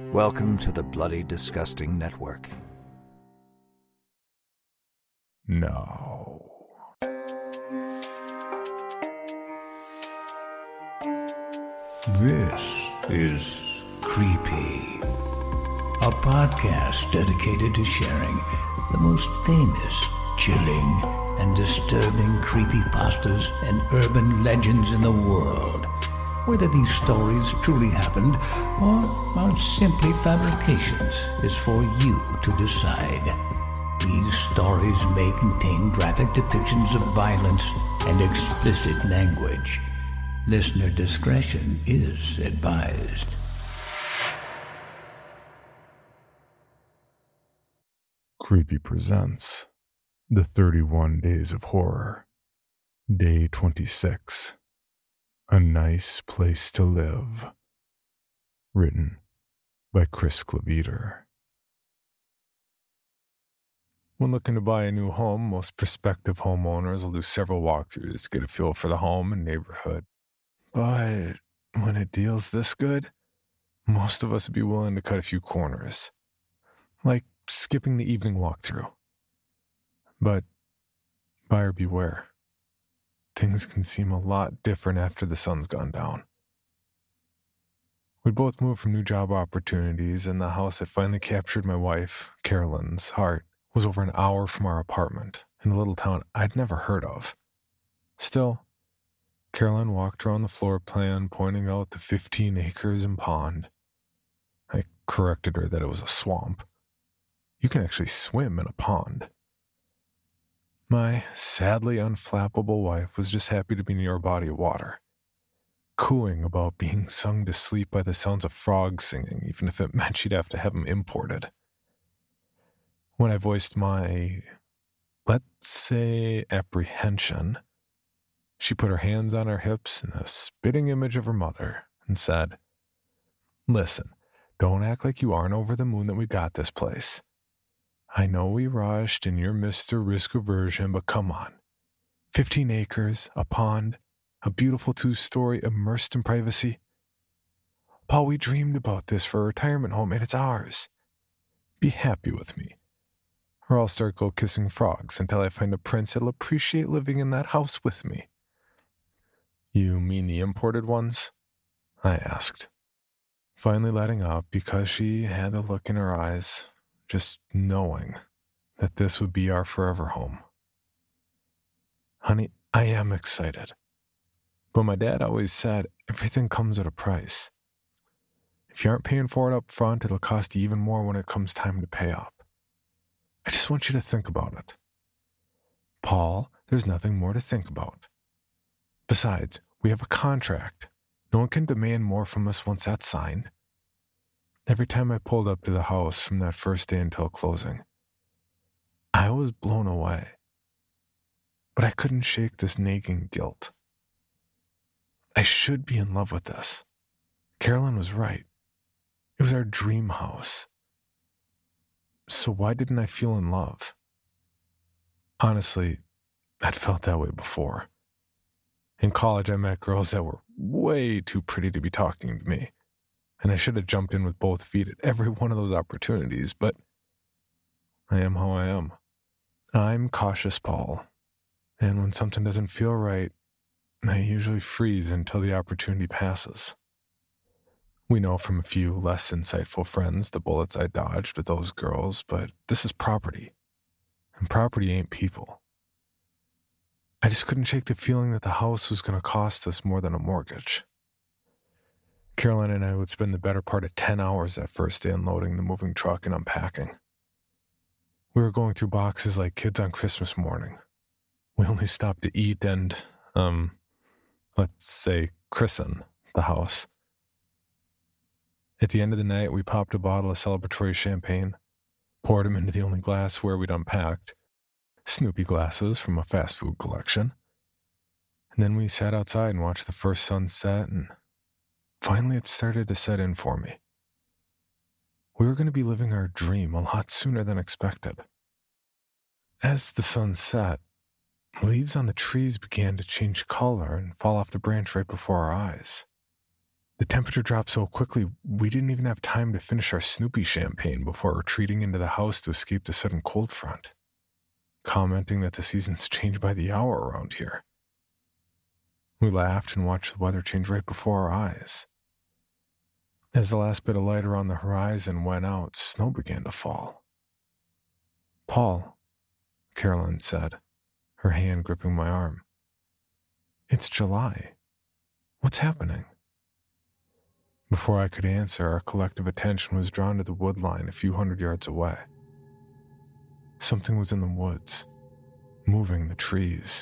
Welcome to the Bloody Disgusting Network. No. This is Creepy, a podcast dedicated to sharing the most famous, chilling, and disturbing creepypastas and urban legends in the world. Whether these stories truly happened or are simply fabrications is for you to decide. These stories may contain graphic depictions of violence and explicit language. Listener discretion is advised. Creepy presents The 31 Days of Horror, Day 26. A Nice Place to Live. Written by Chris Cleveter. When looking to buy a new home, most prospective homeowners will do several walkthroughs to get a feel for the home and neighborhood. But when a deal's this good, most of us would be willing to cut a few corners, like skipping the evening walkthrough. But buyer beware. Things can seem a lot different after the sun's gone down. We'd both moved from new job opportunities, and the house that finally captured my wife, Carolyn's, heart was over an hour from our apartment in a little town I'd never heard of. Still, Carolyn walked around the floor plan, pointing out the 15 acres and pond. I corrected her that it was a swamp. You can actually swim in a pond. My sadly unflappable wife was just happy to be near a body of water, cooing about being sung to sleep by the sounds of frogs singing, even if it meant she'd have to have them imported. When I voiced my, let's say, apprehension, she put her hands on her hips in a spitting image of her mother and said, "Listen, don't act like you aren't over the moon that we got this place. I know we rushed and you're Mr. Risk Aversion, but come on. 15 acres, a pond, a beautiful 2-story immersed in privacy. Paul, we dreamed about this for a retirement home and it's ours. Be happy with me. Or I'll start go kissing frogs until I find a prince that'll appreciate living in that house with me." "You mean the imported ones?" I asked, finally letting up because she had the look in her eyes, just knowing that this would be our forever home. "Honey, I am excited. But my dad always said everything comes at a price. If you aren't paying for it up front, it'll cost you even more when it comes time to pay up. I just want you to think about it. Paul, there's nothing more to think about. Besides, we have a contract. No one can demand more from us once that's signed." Every time I pulled up to the house from that first day until closing, I was blown away. But I couldn't shake this nagging guilt. I should be in love with this. Carolyn was right. It was our dream house. So why didn't I feel in love? Honestly, I'd felt that way before. In college, I met girls that were way too pretty to be talking to me, and I should have jumped in with both feet at every one of those opportunities, but I am how I am. I'm cautious, Paul, and when something doesn't feel right, I usually freeze until the opportunity passes. We know from a few less insightful friends the bullets I dodged with those girls, but this is property, and property ain't people. I just couldn't shake the feeling that the house was going to cost us more than a mortgage. Carolyn and I would spend the better part of 10 hours that first day unloading the moving truck and unpacking. We were going through boxes like kids on Christmas morning. We only stopped to eat and, let's say, christen the house. At the end of the night, we popped a bottle of celebratory champagne, poured them into the only glassware we'd unpacked, Snoopy glasses from a fast food collection. And then we sat outside and watched the first sunset, and finally it started to set in for me. We were going to be living our dream a lot sooner than expected. As the sun set, leaves on the trees began to change color and fall off the branch right before our eyes. The temperature dropped so quickly, we didn't even have time to finish our Snoopy champagne before retreating into the house to escape the sudden cold front, commenting that the seasons change by the hour around here. We laughed and watched the weather change right before our eyes. As the last bit of light around the horizon went out, snow began to fall. "Paul," Carolyn said, her hand gripping my arm. "It's July. What's happening?" Before I could answer, our collective attention was drawn to the wood line a few hundred yards away. Something was in the woods, moving the trees.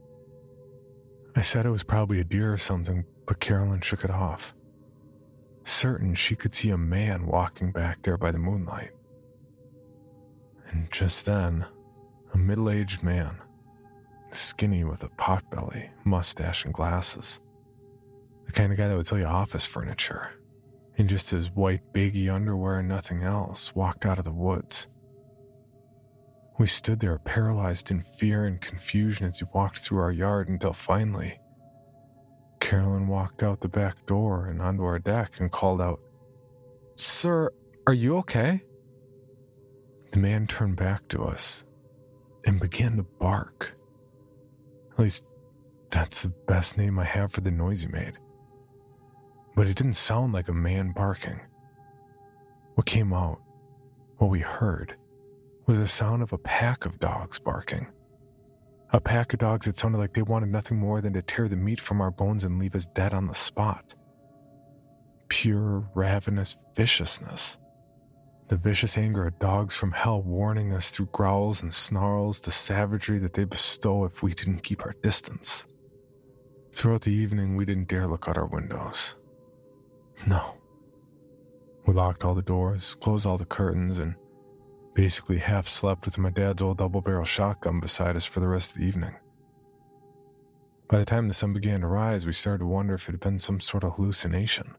I said it was probably a deer or something, but Carolyn shook it off, certain she could see a man walking back there by the moonlight. And just then, a middle-aged man, skinny with a potbelly, mustache, and glasses. The kind of guy that would sell you office furniture, in just his white baggy underwear and nothing else, walked out of the woods. We stood there paralyzed in fear and confusion as he walked through our yard until finally, Carolyn walked out the back door and onto our deck and called out, "Sir, are you okay?" The man turned back to us and began to bark. At least, that's the best name I have for the noise he made. But it didn't sound like a man barking. What came out, what we heard, was the sound of a pack of dogs barking. A pack of dogs that sounded like they wanted nothing more than to tear the meat from our bones and leave us dead on the spot. Pure, ravenous viciousness. The vicious anger of dogs from hell warning us through growls and snarls, the savagery that they bestow if we didn't keep our distance. Throughout the evening, we didn't dare look out our windows. No. We locked all the doors, closed all the curtains, and basically half slept with my dad's old double-barrel shotgun beside us for the rest of the evening. By the time the sun began to rise, we started to wonder if it had been some sort of hallucination.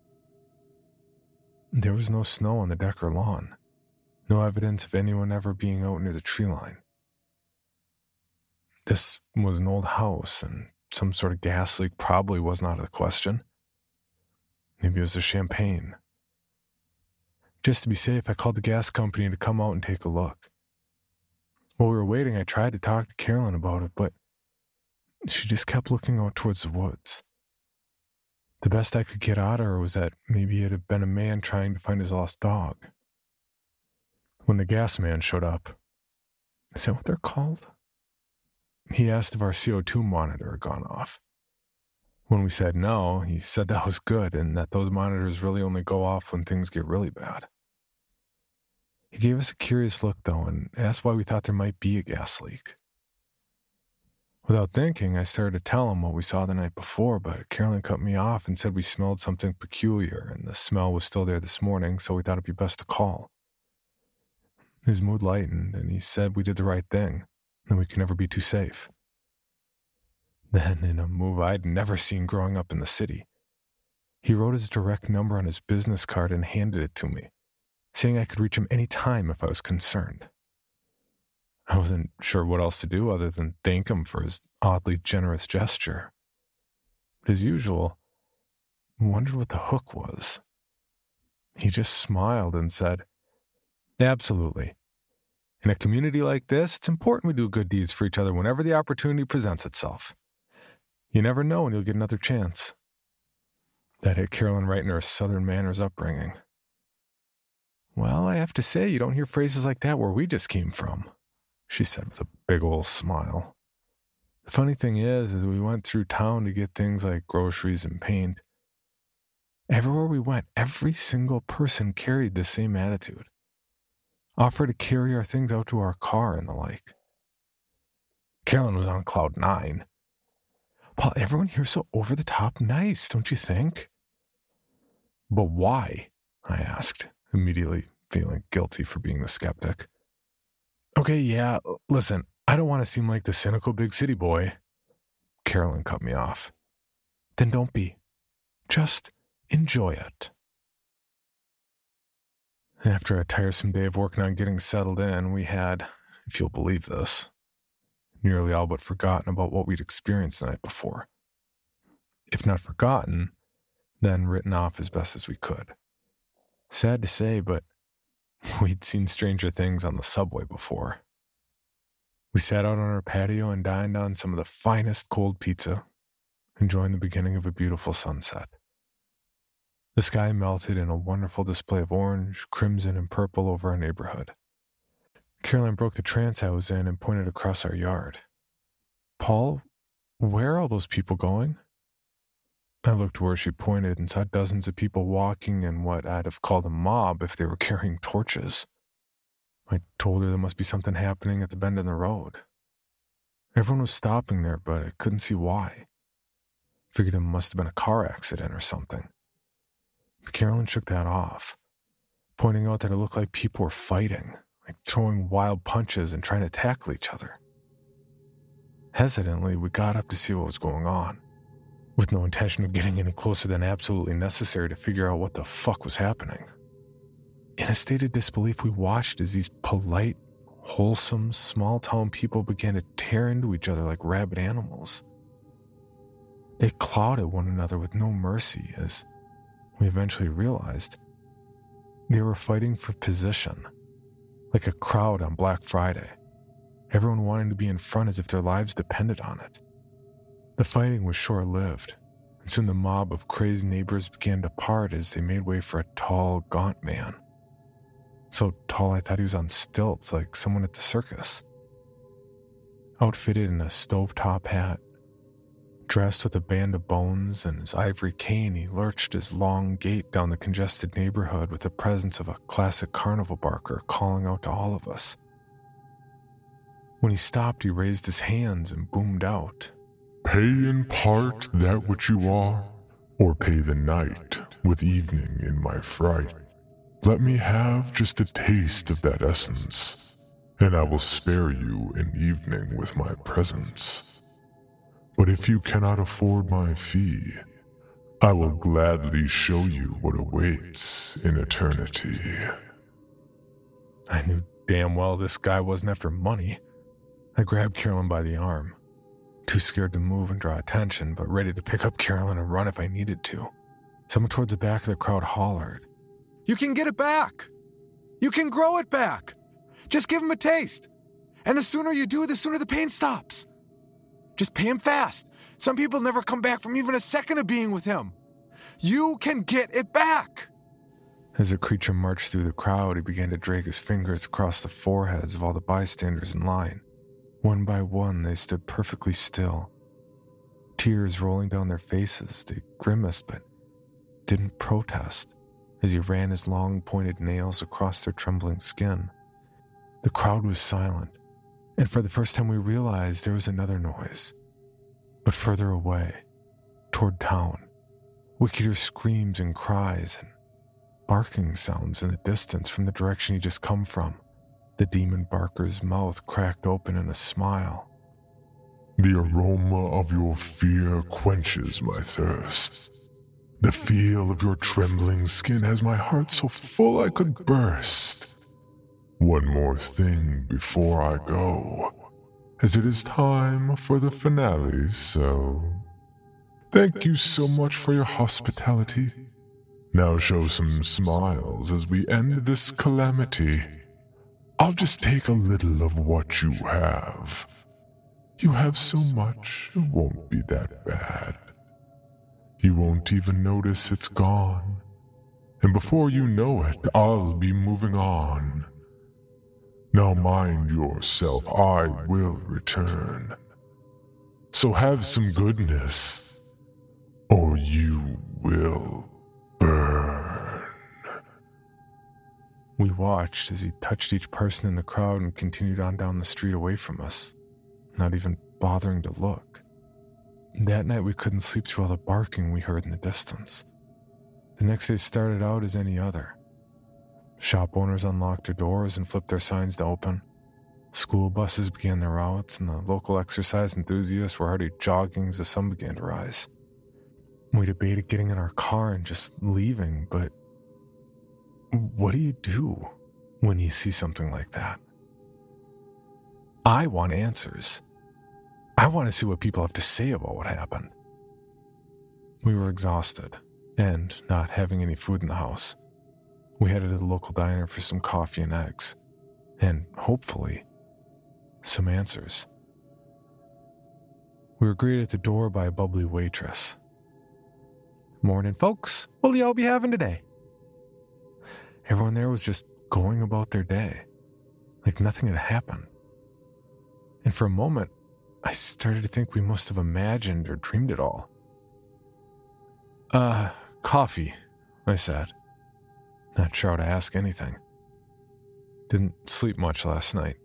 There was no snow on the deck or lawn, no evidence of anyone ever being out near the tree line. This was an old house, and some sort of gas leak probably wasn't out of the question. Maybe it was the champagne. Just to be safe, I called the gas company to come out and take a look. While we were waiting, I tried to talk to Carolyn about it, but she just kept looking out towards the woods. The best I could get out of her was that maybe it had been a man trying to find his lost dog. When the gas man showed up, is that what they're called? He asked if our CO2 monitor had gone off. When we said no, he said that was good and that those monitors really only go off when things get really bad. He gave us a curious look, though, and asked why we thought there might be a gas leak. Without thinking, I started to tell him what we saw the night before, but Carolyn cut me off and said we smelled something peculiar, and the smell was still there this morning, so we thought it'd be best to call. His mood lightened, and he said we did the right thing, and we could never be too safe. Then, in a move I'd never seen growing up in the city, he wrote his direct number on his business card and handed it to me, saying I could reach him any time if I was concerned. I wasn't sure what else to do other than thank him for his oddly generous gesture. But as usual, I wondered what the hook was. He just smiled and said, "Absolutely. In a community like this, it's important we do good deeds for each other whenever the opportunity presents itself. You never know when you'll get another chance." That hit Carolyn right in her Southern manners upbringing. "Well, I have to say, you don't hear phrases like that where we just came from," she said with a big old smile. The funny thing is we went through town to get things like groceries and paint. Everywhere we went, every single person carried the same attitude. Offered to carry our things out to our car and the like. Carolyn was on cloud 9. "Paul, everyone here's so over-the-top nice, don't you think?" "But why?" I asked, immediately feeling guilty for being the skeptic. "Okay, yeah, listen, I don't want to seem like the cynical big city boy." Carolyn cut me off. "Then don't be. Just enjoy it." After a tiresome day of working on getting settled in, we had, if you'll believe this, nearly all but forgotten about what we'd experienced the night before. If not forgotten, then written off as best as we could. Sad to say, but we'd seen stranger things on the subway before. We sat out on our patio and dined on some of the finest cold pizza, enjoying the beginning of a beautiful sunset. The sky melted in a wonderful display of orange, crimson, and purple over our neighborhood. Caroline broke the trance I was in and pointed across our yard. "Paul, where are all those people going?" I looked where she pointed and saw dozens of people walking in what I'd have called a mob if they were carrying torches. I told her there must be something happening at the bend in the road. Everyone was stopping there, but I couldn't see why. Figured it must have been a car accident or something. But Carolyn shook that off, pointing out that it looked like people were fighting, like throwing wild punches and trying to tackle each other. Hesitantly, we got up to see what was going on, with no intention of getting any closer than absolutely necessary to figure out what the fuck was happening. In a state of disbelief, we watched as these polite, wholesome, small-town people began to tear into each other like rabid animals. They clawed at one another with no mercy, as we eventually realized they were fighting for position, like a crowd on Black Friday, everyone wanting to be in front as if their lives depended on it. The fighting was short-lived, and soon the mob of crazed neighbors began to part as they made way for a tall, gaunt man. So tall I thought he was on stilts like someone at the circus. Outfitted in a stovetop hat, dressed with a band of bones and his ivory cane, he lurched his long gait down the congested neighborhood with the presence of a classic carnival barker calling out to all of us. When he stopped, he raised his hands and boomed out, "Pay in part that which you are, or pay the night with evening in my fright. Let me have just a taste of that essence, and I will spare you an evening with my presence. But if you cannot afford my fee, I will gladly show you what awaits in eternity." I knew damn well this guy wasn't after money. I grabbed Carolyn by the arm, too scared to move and draw attention, but ready to pick up Carolyn and run if I needed to. Someone towards the back of the crowd hollered, "You can get it back! You can grow it back! Just give him a taste! And the sooner you do, the sooner the pain stops! Just pay him fast! Some people never come back from even a second of being with him! You can get it back!" As the creature marched through the crowd, he began to drag his fingers across the foreheads of all the bystanders in line. One by one, they stood perfectly still. Tears rolling down their faces, they grimaced but didn't protest as he ran his long pointed nails across their trembling skin. The crowd was silent, and for the first time we realized there was another noise. But further away, toward town, wickeder screams and cries and barking sounds in the distance from the direction he'd just come from. The demon barker's mouth cracked open in a smile. "The aroma of your fear quenches my thirst. The feel of your trembling skin has my heart so full I could burst. One more thing before I go, as it is time for the finale, so thank you so much for your hospitality. Now show some smiles as we end this calamity. I'll just take a little of what you have. You have so much, it won't be that bad. You won't even notice it's gone. And before you know it, I'll be moving on. Now mind yourself, I will return. So have some goodness, or you will burn." We watched as he touched each person in the crowd and continued on down the street away from us, not even bothering to look. That night we couldn't sleep through all the barking we heard in the distance. The next day started out as any other. Shop owners unlocked their doors and flipped their signs to open. School buses began their routes, and the local exercise enthusiasts were already jogging as the sun began to rise. We debated getting in our car and just leaving, but what do you do when you see something like that? I want answers. I want to see what people have to say about what happened. We were exhausted, and not having any food in the house, we headed to the local diner for some coffee and eggs, and hopefully, some answers. We were greeted at the door by a bubbly waitress. "Morning, folks. What'll y'all be having today?" Everyone there was just going about their day, like nothing had happened. And for a moment, I started to think we must have imagined or dreamed it all. Coffee," I said, not sure how to ask anything. Didn't sleep much last night.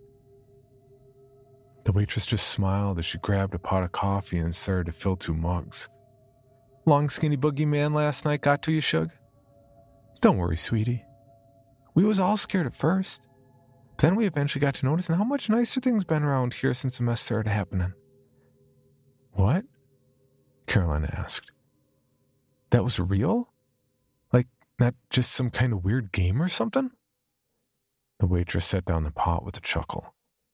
The waitress just smiled as she grabbed a pot of coffee and started to fill 2 mugs. "Long skinny boogeyman last night got to you, Shug?" "Don't worry, sweetie. We was all scared at first. But then we eventually got to noticing how much nicer things been around here since the mess started happening." "What?" Caroline asked. "That was real? Like, not just some kind of weird game or something?" The waitress set down the pot with a chuckle.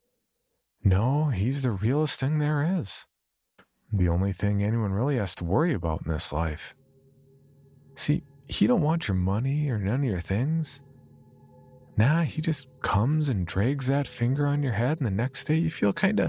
"No, he's the realest thing there is. The only thing anyone really has to worry about in this life. See, he don't want your money or none of your things. Nah, he just comes and drags that finger on your head, and the next day you feel kinda,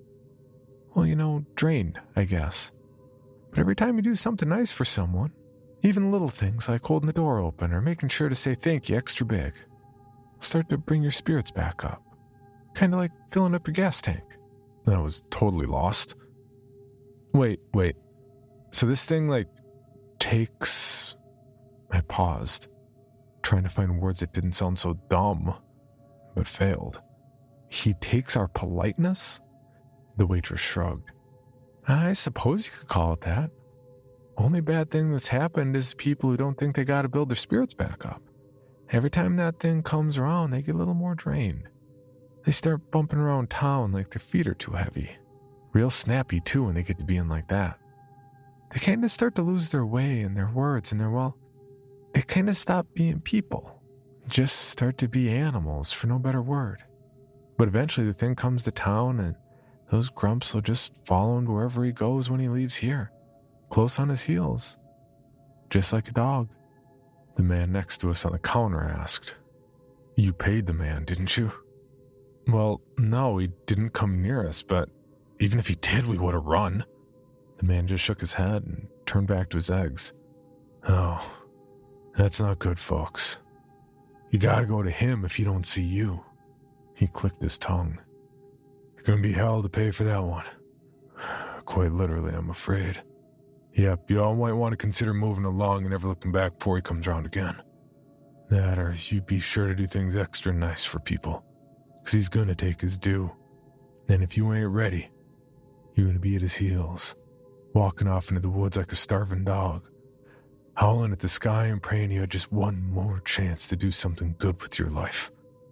drained, I guess. But every time you do something nice for someone, even little things like holding the door open or making sure to say thank you extra big, start to bring your spirits back up. Kinda like filling up your gas tank." I was totally lost. Wait. So this thing, takes... I paused, trying to find words that didn't sound so dumb, but failed. "He takes our politeness?" The waitress shrugged. "I suppose you could call it that. Only bad thing that's happened is people who don't think they gotta build their spirits back up. Every time that thing comes around, they get a little more drained. They start bumping around town like their feet are too heavy. Real snappy, too, when they get to being like that. They kind of start to lose their way and their words, and they kind of stop being people. Just start to be animals, for no better word. But eventually the thing comes to town, and those grumps will just follow him wherever he goes when he leaves here, close on his heels. Just like a dog." The man next to us on the counter asked, "You paid the man, didn't you?" "Well, no, he didn't come near us, but even if he did, we would have run." The man just shook his head and turned back to his eggs. "Oh, that's not good, folks. You gotta go to him if he don't see you." He clicked his tongue. "You're gonna be hell to pay for that one. Quite literally, I'm afraid. Yep, you all might want to consider moving along and never looking back before he comes around again. That, or you be sure to do things extra nice for people, because he's gonna take his due. And if you ain't ready, you're gonna be at his heels, walking off into the woods like a starving dog, howling at the sky and praying you had just one more chance to do something good with your life."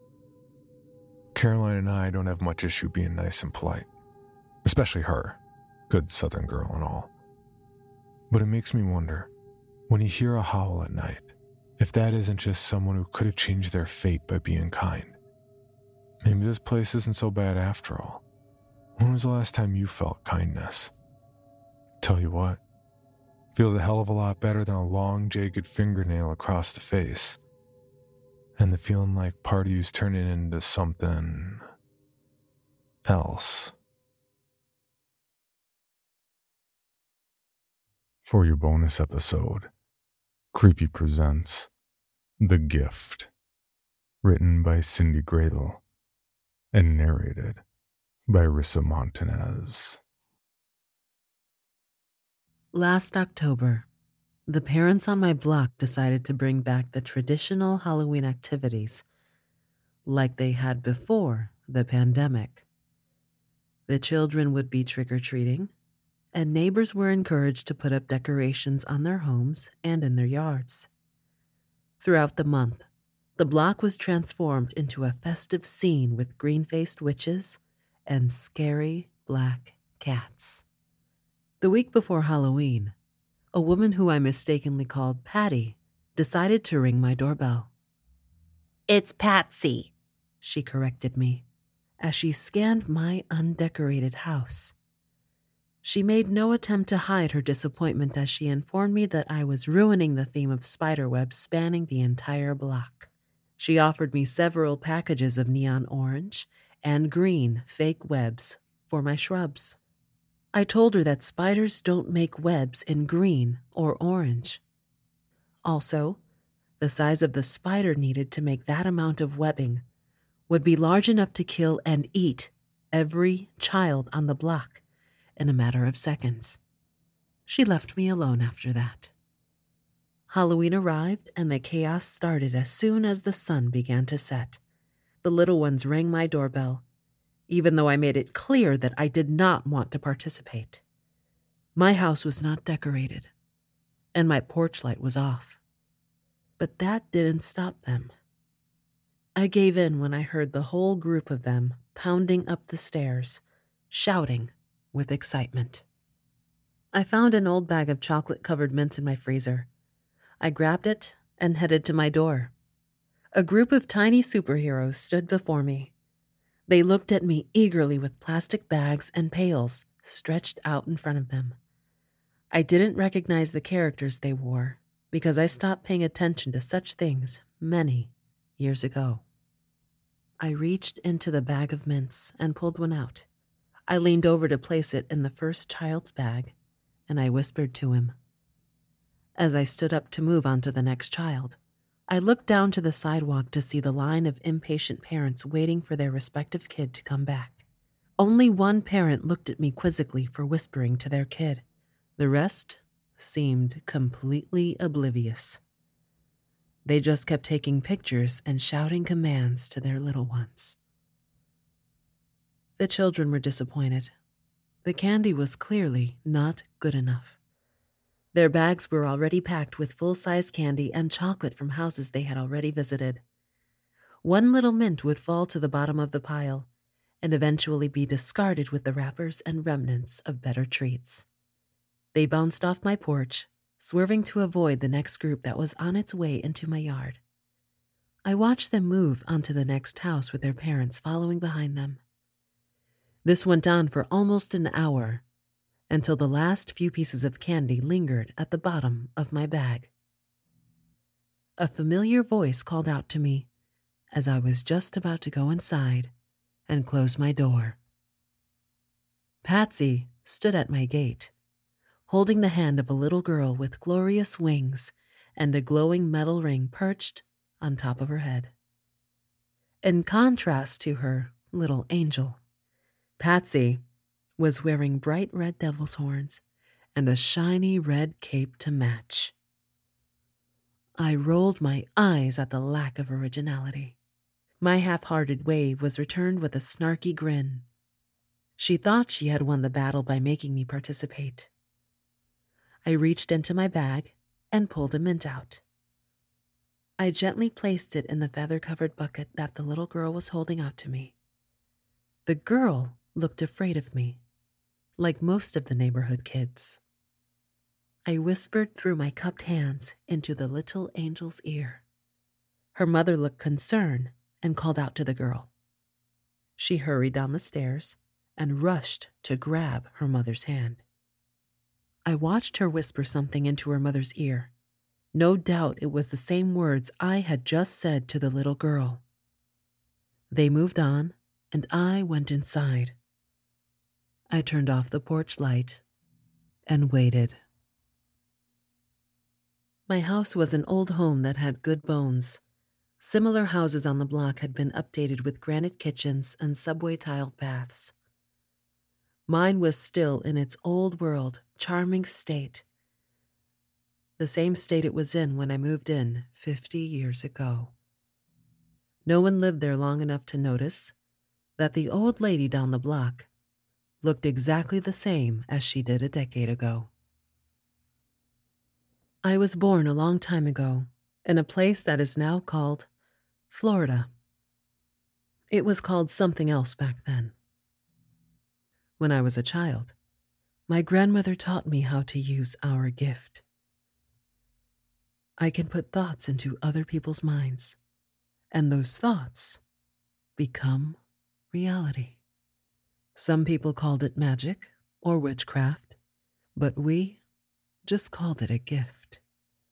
Caroline and I don't have much issue being nice and polite, especially her, good Southern girl and all. But it makes me wonder, when you hear a howl at night, if that isn't just someone who could have changed their fate by being kind. Maybe this place isn't so bad after all. When was the last time you felt kindness? Tell you what, feels a hell of a lot better than a long, jagged fingernail across the face. And the feeling like part of you's turning into something else. For your bonus episode, Creepy presents The Gift, written by Cindy Gradle and narrated by Rissa Montanez. Last October, the parents on my block decided to bring back the traditional Halloween activities like they had before the pandemic. The children would be trick-or-treating, and neighbors were encouraged to put up decorations on their homes and in their yards. Throughout the month, the block was transformed into a festive scene with green-faced witches and scary black cats. The week before Halloween, a woman who I mistakenly called Patty decided to ring my doorbell. "It's Patsy," she corrected me as she scanned my undecorated house. She made no attempt to hide her disappointment as she informed me that I was ruining the theme of spiderwebs spanning the entire block. She offered me several packages of neon orange and green fake webs for my shrubs. I told her that spiders don't make webs in green or orange. Also, the size of the spider needed to make that amount of webbing would be large enough to kill and eat every child on the block in a matter of seconds. She left me alone after that. Halloween arrived and the chaos started as soon as the sun began to set. The little ones rang my doorbell, even though I made it clear that I did not want to participate. My house was not decorated, and my porch light was off. But that didn't stop them. I gave in when I heard the whole group of them pounding up the stairs, shouting with excitement. I found an old bag of chocolate-covered mints in my freezer. I grabbed it and headed to my door. A group of tiny superheroes stood before me. They looked at me eagerly with plastic bags and pails stretched out in front of them. I didn't recognize the characters they wore because I stopped paying attention to such things many years ago. I reached into the bag of mints and pulled one out. I leaned over to place it in the first child's bag, and I whispered to him. As I stood up to move on to the next child, I looked down to the sidewalk to see the line of impatient parents waiting for their respective kid to come back. Only one parent looked at me quizzically for whispering to their kid. The rest seemed completely oblivious. They just kept taking pictures and shouting commands to their little ones. The children were disappointed. The candy was clearly not good enough. Their bags were already packed with full-size candy and chocolate from houses they had already visited. One little mint would fall to the bottom of the pile and eventually be discarded with the wrappers and remnants of better treats. They bounced off my porch, swerving to avoid the next group that was on its way into my yard. I watched them move onto the next house with their parents following behind them. This went on for almost an hour, until the last few pieces of candy lingered at the bottom of my bag. A familiar voice called out to me as I was just about to go inside and close my door. Patsy stood at my gate, holding the hand of a little girl with glorious wings and a glowing metal ring perched on top of her head. In contrast to her little angel, Patsy was wearing bright red devil's horns and a shiny red cape to match. I rolled my eyes at the lack of originality. My half-hearted wave was returned with a snarky grin. She thought she had won the battle by making me participate. I reached into my bag and pulled a mint out. I gently placed it in the feather-covered bucket that the little girl was holding out to me. The girl looked afraid of me, like most of the neighborhood kids. I whispered through my cupped hands into the little angel's ear. Her mother looked concerned and called out to the girl. She hurried down the stairs and rushed to grab her mother's hand. I watched her whisper something into her mother's ear. No doubt it was the same words I had just said to the little girl. They moved on, and I went inside. I turned off the porch light and waited. My house was an old home that had good bones. Similar houses on the block had been updated with granite kitchens and subway tiled baths. Mine was still in its old world, charming state, the same state it was in when I moved in 50 years ago. No one lived there long enough to notice that the old lady down the block looked exactly the same as she did a decade ago. I was born a long time ago in a place that is now called Florida. It was called something else back then. When I was a child, my grandmother taught me how to use our gift. I can put thoughts into other people's minds, and those thoughts become reality. Some people called it magic, or witchcraft, but we just called it a gift.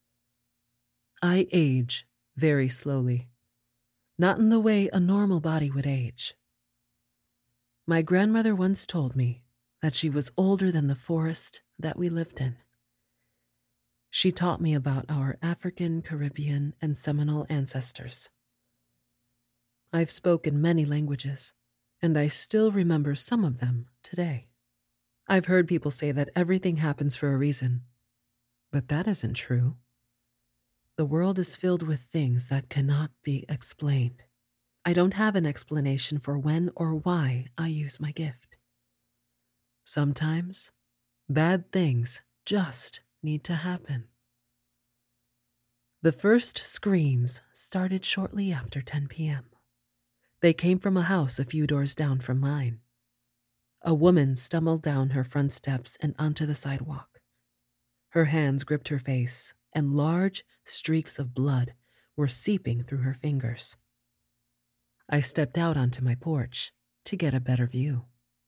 I age very slowly, not in the way a normal body would age. My grandmother once told me that she was older than the forest that we lived in. She taught me about our African, Caribbean, and Seminole ancestors. I've spoken many languages, and I still remember some of them today. I've heard people say that everything happens for a reason, but that isn't true. The world is filled with things that cannot be explained. I don't have an explanation for when or why I use my gift. Sometimes, bad things just need to happen. The first screams started shortly after 10 p.m. They came from a house a few doors down from mine. A woman stumbled down her front steps and onto the sidewalk. Her hands gripped her face, and large streaks of blood were seeping through her fingers. I stepped out onto my porch to get a better view.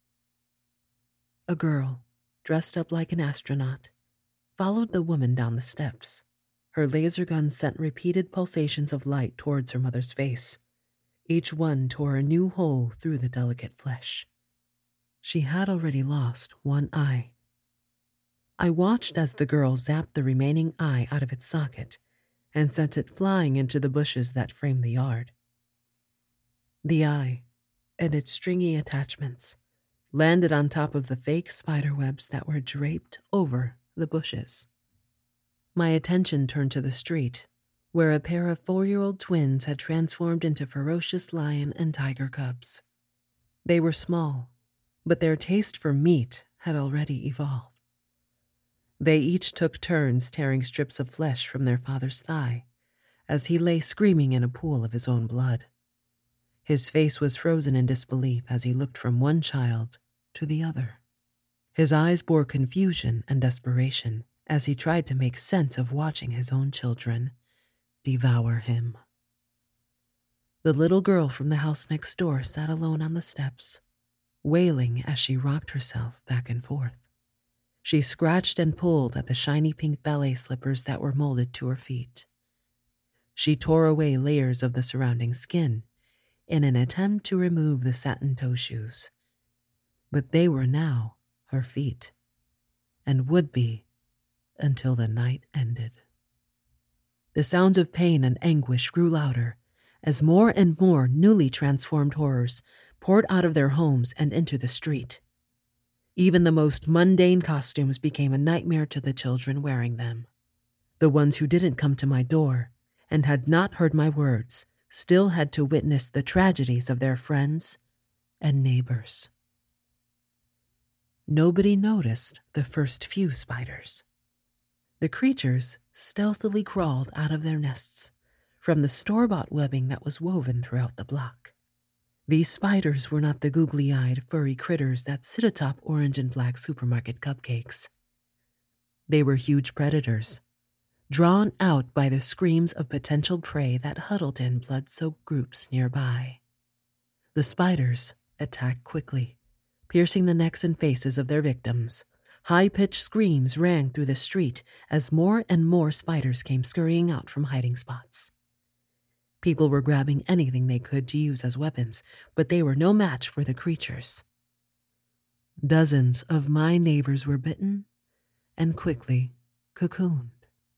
A girl, dressed up like an astronaut, followed the woman down the steps. Her laser gun sent repeated pulsations of light towards her mother's face. Each one tore a new hole through the delicate flesh. She had already lost one eye. I watched as the girl zapped the remaining eye out of its socket and sent it flying into the bushes that framed the yard. The eye and its stringy attachments landed on top of the fake spider webs that were draped over the bushes. My attention turned to the street, where a pair of 4-year-old twins had transformed into ferocious lion and tiger cubs. They were small, but their taste for meat had already evolved. They each took turns tearing strips of flesh from their father's thigh as he lay screaming in a pool of his own blood. His face was frozen in disbelief as he looked from one child to the other. His eyes bore confusion and desperation as he tried to make sense of watching his own children devour him. The little girl from the house next door sat alone on the steps, wailing as she rocked herself back and forth. She scratched and pulled at the shiny pink ballet slippers that were molded to her feet. She tore away layers of the surrounding skin in an attempt to remove the satin toe shoes. But they were now her feet, and would be until the night ended. The sounds of pain and anguish grew louder as more and more newly transformed horrors poured out of their homes and into the street. Even the most mundane costumes became a nightmare to the children wearing them. The ones who didn't come to my door and had not heard my words still had to witness the tragedies of their friends and neighbors. Nobody noticed the first few spiders. The creatures stealthily crawled out of their nests from the store-bought webbing that was woven throughout the block. These spiders were not the googly-eyed, furry critters that sit atop orange and black supermarket cupcakes. They were huge predators, drawn out by the screams of potential prey that huddled in blood-soaked groups nearby. The spiders attacked quickly, piercing the necks and faces of their victims. High-pitched screams rang through the street as more and more spiders came scurrying out from hiding spots. People were grabbing anything they could to use as weapons, but they were no match for the creatures. Dozens of my neighbors were bitten and quickly cocooned.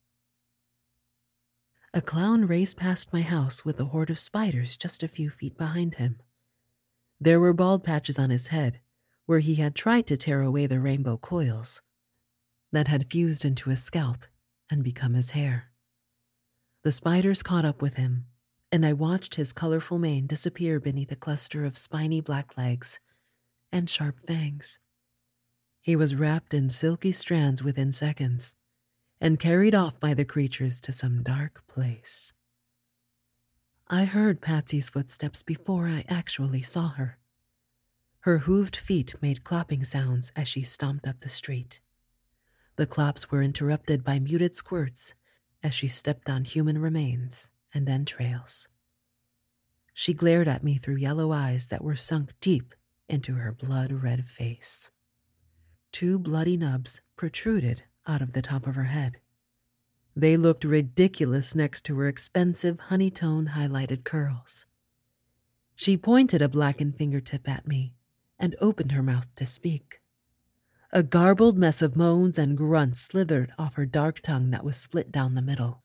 A clown raced past my house with a horde of spiders just a few feet behind him. There were bald patches on his head, where he had tried to tear away the rainbow coils that had fused into his scalp and become his hair. The spiders caught up with him, and I watched his colorful mane disappear beneath a cluster of spiny black legs and sharp fangs. He was wrapped in silky strands within seconds and carried off by the creatures to some dark place. I heard Patsy's footsteps before I actually saw her. Her hooved feet made clopping sounds as she stomped up the street. The clops were interrupted by muted squirts as she stepped on human remains and entrails. She glared at me through yellow eyes that were sunk deep into her blood-red face. 2 bloody nubs protruded out of the top of her head. They looked ridiculous next to her expensive honey-tone highlighted curls. She pointed a blackened fingertip at me and opened her mouth to speak. A garbled mess of moans and grunts slithered off her dark tongue that was split down the middle.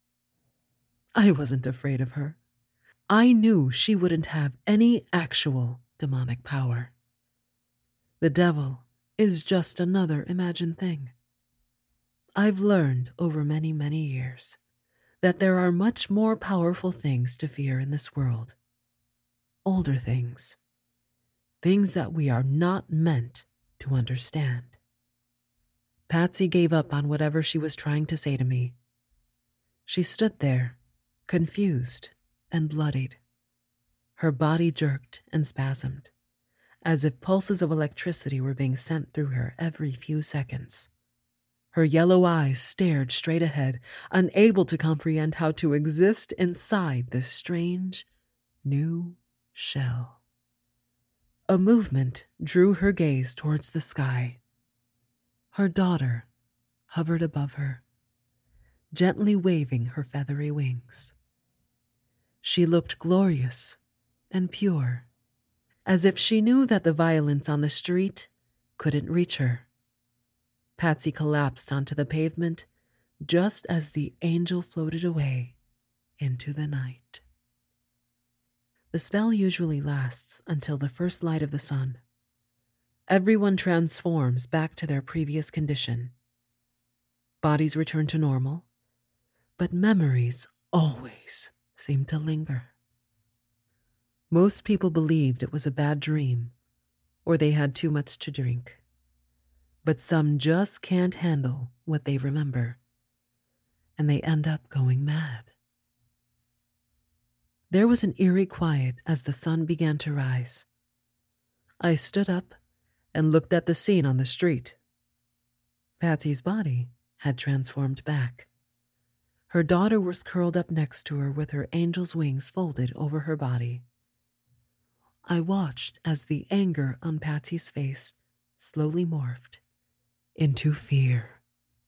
I wasn't afraid of her. I knew she wouldn't have any actual demonic power. The devil is just another imagined thing. I've learned over many, many years that there are much more powerful things to fear in this world. Older things. Things that we are not meant to understand. Patsy gave up on whatever she was trying to say to me. She stood there, confused and bloodied. Her body jerked and spasmed, as if pulses of electricity were being sent through her every few seconds. Her yellow eyes stared straight ahead, unable to comprehend how to exist inside this strange, new shell. A movement drew her gaze towards the sky. Her daughter hovered above her, gently waving her feathery wings. She looked glorious and pure, as if she knew that the violence on the street couldn't reach her. Patsy collapsed onto the pavement just as the angel floated away into the night. The spell usually lasts until the first light of the sun. Everyone transforms back to their previous condition. Bodies return to normal, but memories always seem to linger. Most people believed it was a bad dream, or they had too much to drink. But some just can't handle what they remember, and they end up going mad. There was an eerie quiet as the sun began to rise. I stood up and looked at the scene on the street. Patsy's body had transformed back. Her daughter was curled up next to her with her angel's wings folded over her body. I watched as the anger on Patsy's face slowly morphed into fear.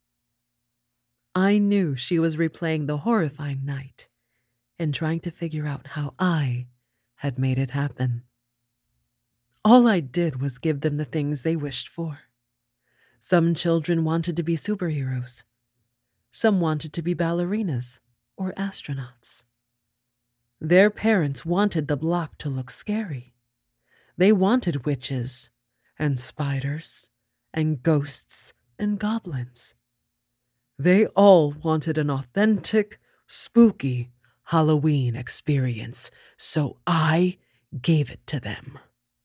I knew she was replaying the horrifying night and trying to figure out how I had made it happen. All I did was give them the things they wished for. Some children wanted to be superheroes. Some wanted to be ballerinas or astronauts. Their parents wanted the block to look scary. They wanted witches and spiders and ghosts and goblins. They all wanted an authentic, spooky Halloween experience, so I gave it to them.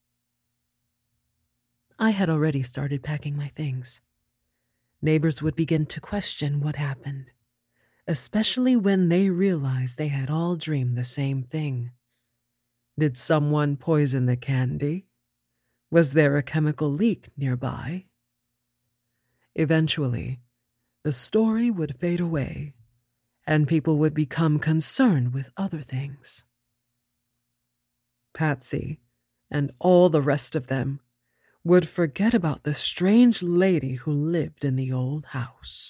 I had already started packing my things. Neighbors would begin to question what happened, especially when they realized they had all dreamed the same thing. Did someone poison the candy? Was there a chemical leak nearby? Eventually, the story would fade away, and people would become concerned with other things. Patsy and all the rest of them would forget about the strange lady who lived in the old house.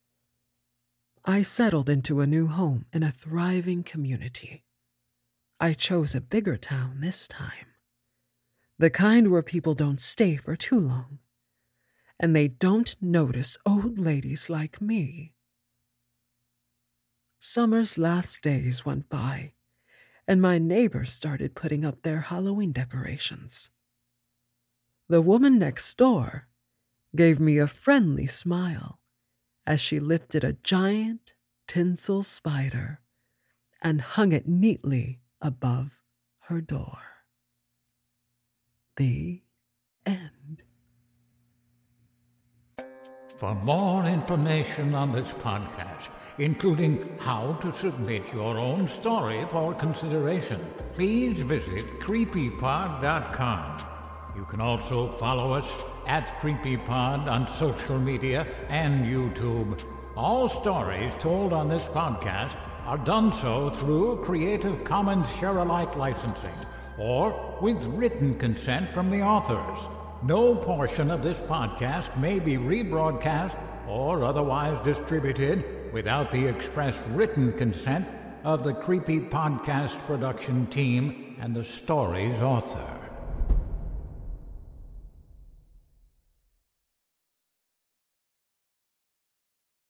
I settled into a new home in a thriving community. I chose a bigger town this time, the kind where people don't stay for too long, and they don't notice old ladies like me. Summer's last days went by, and my neighbors started putting up their Halloween decorations. The woman next door gave me a friendly smile as she lifted a giant tinsel spider and hung it neatly above her door. The end. For more information on this podcast, including how to submit your own story for consideration, please visit creepypod.com. You can also follow us at CreepyPod on social media and YouTube. All stories told on this podcast are done so through Creative Commons Share-alike licensing or with written consent from the authors. No portion of this podcast may be rebroadcast or otherwise distributed without the express written consent of the Creepy Podcast production team and the story's author.